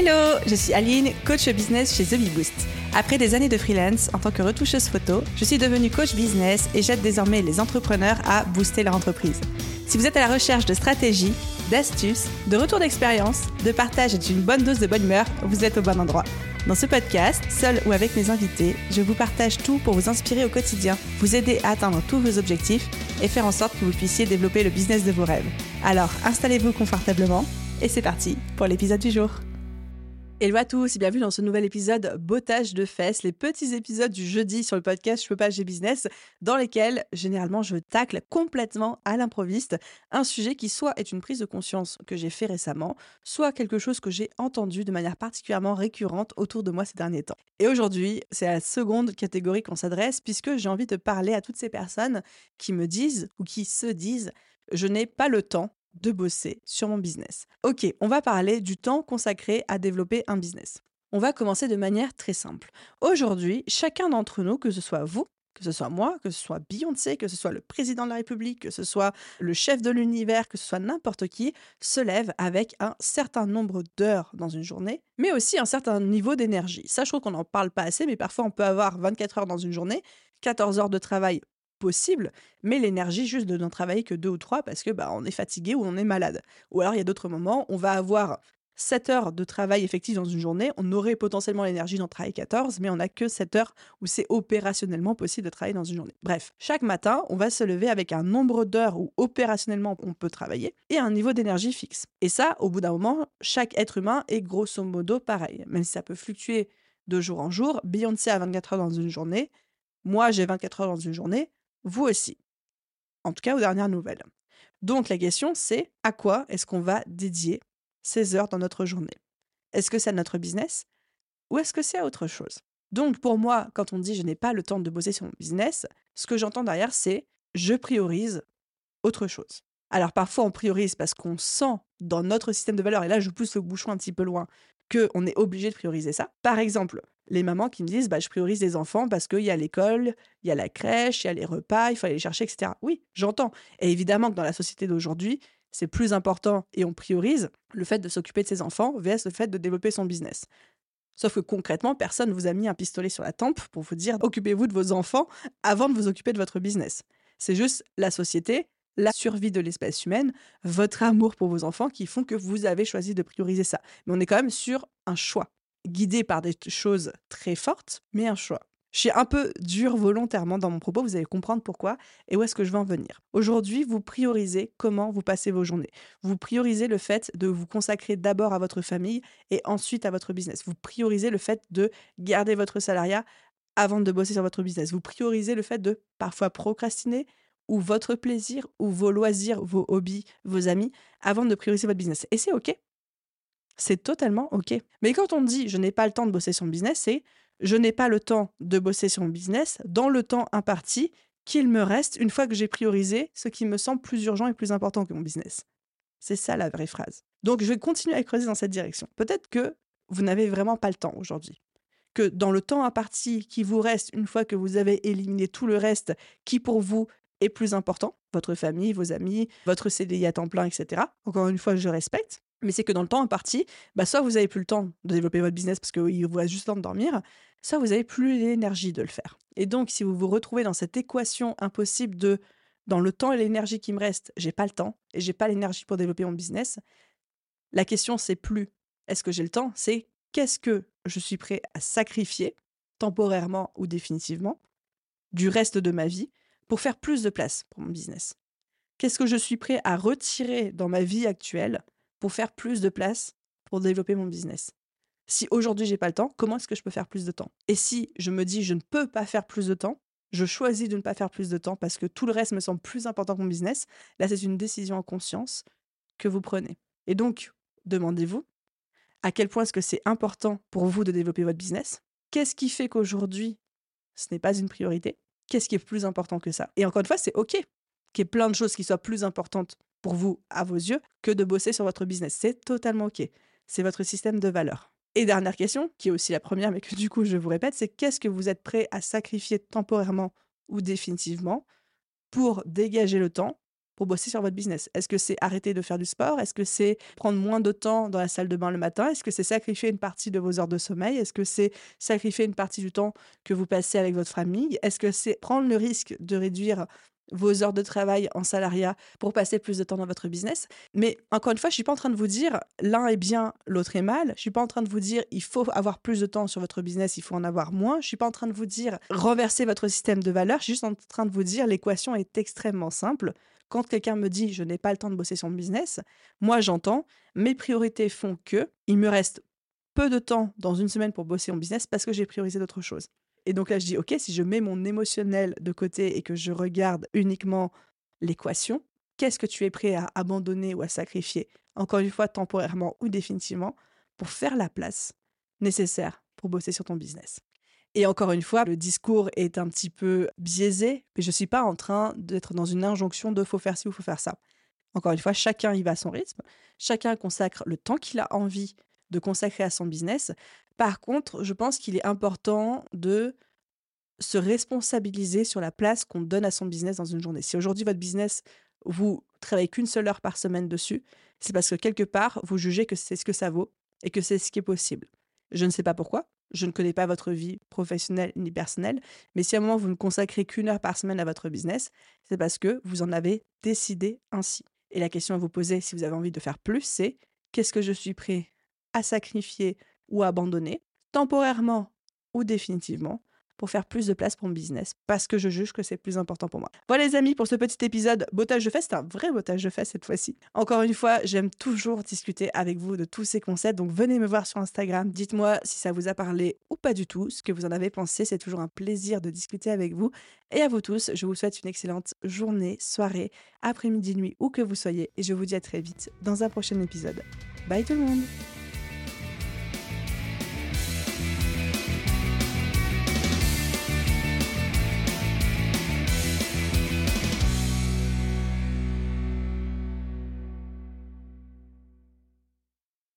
Hello, je suis Aline, coach business chez The Bee Boost. Après des années de freelance en tant que retoucheuse photo, je suis devenue coach business et j'aide désormais les entrepreneurs à booster leur entreprise. Si vous êtes à la recherche de stratégies, d'astuces, de retours d'expérience, de partage et d'une bonne dose de bonne humeur, vous êtes au bon endroit. Dans ce podcast, seul ou avec mes invités, je vous partage tout pour vous inspirer au quotidien, vous aider à atteindre tous vos objectifs et faire en sorte que vous puissiez développer le business de vos rêves. Alors, installez-vous confortablement et c'est parti pour l'épisode du jour. Hello à tous et bienvenue dans ce nouvel épisode bottage de fesses, les petits épisodes du jeudi sur le podcast Je peux pas, j'ai business, dans lesquels généralement je tacle complètement à l'improviste un sujet qui soit est une prise de conscience que j'ai fait récemment, soit quelque chose que j'ai entendu de manière particulièrement récurrente autour de moi ces derniers temps. Et aujourd'hui, c'est à la seconde catégorie qu'on s'adresse puisque j'ai envie de parler à toutes ces personnes qui me disent ou qui se disent « je n'ai pas le temps » de bosser sur mon business. Ok, on va parler du temps consacré à développer un business. On va commencer de manière très simple. Aujourd'hui, chacun d'entre nous, que ce soit vous, que ce soit moi, que ce soit Beyoncé, que ce soit le président de la République, que ce soit le chef de l'univers, que ce soit n'importe qui, se lève avec un certain nombre d'heures dans une journée, mais aussi un certain niveau d'énergie. Ça, je trouve qu'on n'en parle pas assez, mais parfois on peut avoir 24 heures dans une journée, 14 heures de travail possible, mais l'énergie juste de n'en travailler que 2 ou 3 parce que on est fatigué ou on est malade. Ou alors il y a d'autres moments, on va avoir 7 heures de travail effectif dans une journée, on aurait potentiellement l'énergie d'en travailler 14, mais on n'a que 7 heures où c'est opérationnellement possible de travailler dans une journée. Bref, chaque matin, on va se lever avec un nombre d'heures où opérationnellement on peut travailler et un niveau d'énergie fixe. Et ça, au bout d'un moment, chaque être humain est grosso modo pareil, même si ça peut fluctuer de jour en jour. Beyoncé a 24 heures dans une journée, moi j'ai 24 heures dans une journée, vous aussi. En tout cas, aux dernières nouvelles. Donc, la question, c'est à quoi est-ce qu'on va dédier ces heures dans notre journée? Est-ce que c'est à notre business ou est-ce que c'est à autre chose? Donc, pour moi, quand on dit je n'ai pas le temps de bosser sur mon business, ce que j'entends derrière, c'est je priorise autre chose. Alors, parfois, on priorise parce qu'on sent dans notre système de valeurs, et là, je pousse le bouchon un petit peu loin, qu'on est obligé de prioriser ça. Par exemple, les mamans qui me disent je priorise les enfants parce qu'il y a l'école, il y a la crèche, il y a les repas, il faut aller les chercher, etc. Oui, j'entends. Et évidemment que dans la société d'aujourd'hui, c'est plus important et on priorise le fait de s'occuper de ses enfants vs le fait de développer son business. Sauf que concrètement, personne ne vous a mis un pistolet sur la tempe pour vous dire occupez-vous de vos enfants avant de vous occuper de votre business. C'est juste la société, la survie de l'espèce humaine, votre amour pour vos enfants qui font que vous avez choisi de prioriser ça. Mais on est quand même sur un choix, guidé par des choses très fortes, mais un choix. Je suis un peu dure volontairement dans mon propos, vous allez comprendre pourquoi et où est-ce que je veux en venir. Aujourd'hui, vous priorisez comment vous passez vos journées. Vous priorisez le fait de vous consacrer d'abord à votre famille et ensuite à votre business. Vous priorisez le fait de garder votre salariat avant de bosser sur votre business. Vous priorisez le fait de parfois procrastiner ou votre plaisir ou vos loisirs, vos hobbies, vos amis avant de prioriser votre business. Et c'est OK. C'est totalement OK. Mais quand on dit je n'ai pas le temps de bosser sur mon business, c'est je n'ai pas le temps de bosser sur mon business dans le temps imparti qu'il me reste une fois que j'ai priorisé ce qui me semble plus urgent et plus important que mon business. C'est ça la vraie phrase. Donc je vais continuer à creuser dans cette direction. Peut-être que vous n'avez vraiment pas le temps aujourd'hui. Que dans le temps imparti qui vous reste une fois que vous avez éliminé tout le reste qui pour vous est plus important, votre famille, vos amis, votre CDI à temps plein, etc. Encore une fois, je respecte. Mais c'est que dans le temps imparti, soit vous avez plus le temps de développer votre business parce qu'il vous reste juste le temps de dormir, soit vous avez plus l'énergie de le faire. Et donc, si vous vous retrouvez dans cette équation impossible de dans le temps et l'énergie qui me reste, j'ai pas le temps et j'ai pas l'énergie pour développer mon business, la question c'est plus est-ce que j'ai le temps, c'est qu'est-ce que je suis prêt à sacrifier temporairement ou définitivement du reste de ma vie pour faire plus de place pour mon business. Qu'est-ce que je suis prêt à retirer dans ma vie actuelle pour faire plus de place pour développer mon business? Si aujourd'hui j'ai pas le temps, comment est-ce que je peux faire plus de temps? Et si je me dis je ne peux pas faire plus de temps, je choisis de ne pas faire plus de temps parce que tout le reste me semble plus important que mon business, là c'est une décision en conscience que vous prenez. Et donc, demandez-vous à quel point est-ce que c'est important pour vous de développer votre business? Qu'est-ce qui fait qu'aujourd'hui, ce n'est pas une priorité? Qu'est-ce qui est plus important que ça? Et encore une fois, c'est OK qu'il y ait plein de choses qui soient plus importantes pour vous, à vos yeux, que de bosser sur votre business. C'est totalement OK. C'est votre système de valeurs. Et dernière question, qui est aussi la première, mais que du coup, je vous répète, c'est qu'est-ce que vous êtes prêt à sacrifier temporairement ou définitivement pour dégager le temps pour bosser sur votre business? Est-ce que c'est arrêter de faire du sport? Est-ce que c'est prendre moins de temps dans la salle de bain le matin? Est-ce que c'est sacrifier une partie de vos heures de sommeil? Est-ce que c'est sacrifier une partie du temps que vous passez avec votre famille? Est-ce que c'est prendre le risque de réduire vos heures de travail en salariat pour passer plus de temps dans votre business? Mais encore une fois, je suis pas en train de vous dire l'un est bien, l'autre est mal. Je suis pas en train de vous dire il faut avoir plus de temps sur votre business, il faut en avoir moins. Je suis pas en train de vous dire renverser votre système de valeurs. Je suis juste en train de vous dire l'équation est extrêmement simple. Quand quelqu'un me dit je n'ai pas le temps de bosser sur mon business, moi j'entends mes priorités font que il me reste peu de temps dans une semaine pour bosser mon business parce que j'ai priorisé d'autres choses. Et donc là, je dis, OK, si je mets mon émotionnel de côté et que je regarde uniquement l'équation, qu'est-ce que tu es prêt à abandonner ou à sacrifier, encore une fois, temporairement ou définitivement, pour faire la place nécessaire pour bosser sur ton business? Et encore une fois, le discours est un petit peu biaisé, mais je ne suis pas en train d'être dans une injonction de faut faire ci ou faut faire ça. Encore une fois, chacun y va à son rythme, chacun consacre le temps qu'il a envie de consacrer à son business. Par contre, je pense qu'il est important de se responsabiliser sur la place qu'on donne à son business dans une journée. Si aujourd'hui votre business, vous travaillez qu'une seule heure par semaine dessus, c'est parce que quelque part, vous jugez que c'est ce que ça vaut et que c'est ce qui est possible. Je ne sais pas pourquoi, je ne connais pas votre vie professionnelle ni personnelle, mais si à un moment vous ne consacrez qu'une heure par semaine à votre business, c'est parce que vous en avez décidé ainsi. Et la question à vous poser si vous avez envie de faire plus, c'est qu'est-ce que je suis prêt à sacrifier ou à abandonner, temporairement ou définitivement, pour faire plus de place pour mon business, parce que je juge que c'est plus important pour moi. Voilà les amis, pour ce petit épisode bottage de fesses, c'est un vrai bottage de fesses cette fois-ci. Encore une fois, j'aime toujours discuter avec vous de tous ces concepts, donc venez me voir sur Instagram, dites-moi si ça vous a parlé ou pas du tout, ce que vous en avez pensé, c'est toujours un plaisir de discuter avec vous. Et à vous tous, je vous souhaite une excellente journée, soirée, après-midi, nuit, où que vous soyez, et je vous dis à très vite dans un prochain épisode. Bye tout le monde!